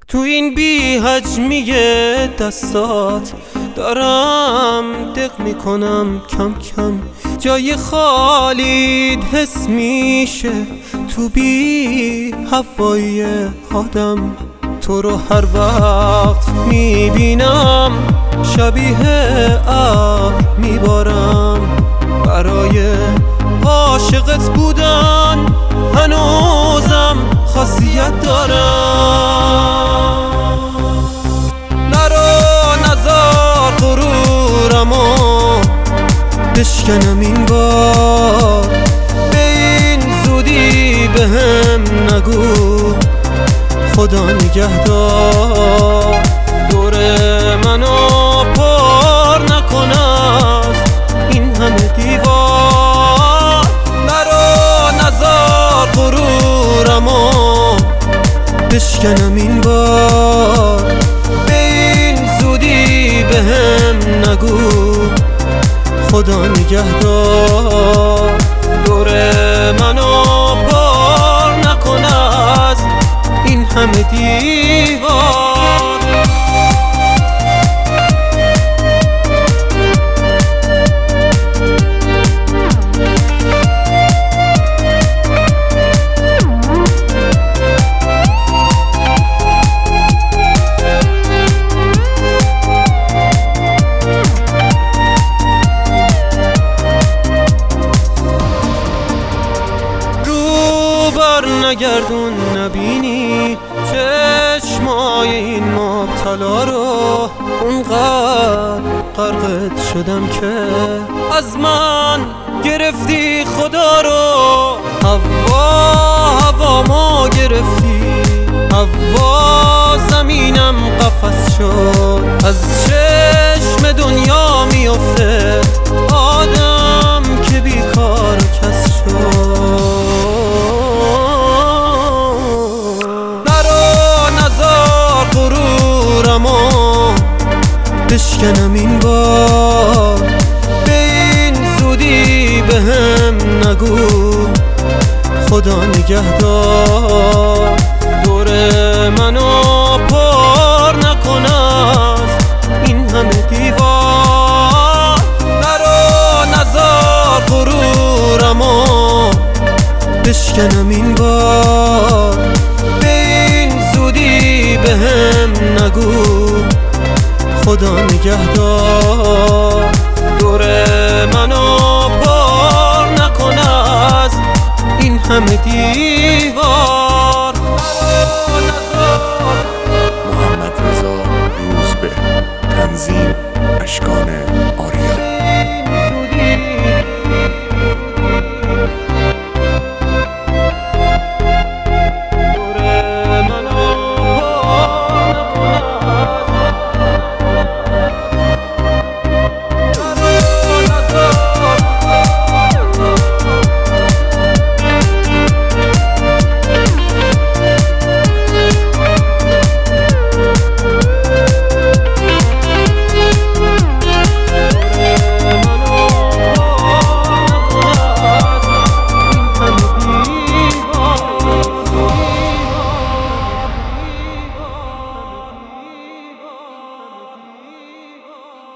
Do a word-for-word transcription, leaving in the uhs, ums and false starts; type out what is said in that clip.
تو این بی حجمی دستات دارم دق میکنم کم کم، جای خالیت حس میشه تو بی هوای آدم. تو رو هر وقت میبینم شبیه ابر میبارم، برای عاشقت بودن هنوزم خاصیت دارم. نرو نزار غرورمو بشکنم این بار، به این زودی بهم نگو خدا نگهدار. دور منو پر نکن از این همه دیوار، نرو نزار غرورمو بشکنم این بار، به این زودی بهم نگو خدا نگهدار. دور منو پر نکن از این همه دیوار. نگردون نبینی چشمای این مبتلا رو، اونقدر غرقت شدم که از من گرفتی خدا رو. هوا هوا ما گرفتی، هوا زمینم قفس شد، از چشم دنیا میفته آدم که بیکار کس شد. بشکنم این بار، به این زودی بهم نگو خدا نگهدار. دور منو پر نکن از این همه دیوار، نرو نزار غرورمو بشکنم این بار، به این زودی بهم نگو خدا نگهدار. دور منو پر نکن از این همه دیوار.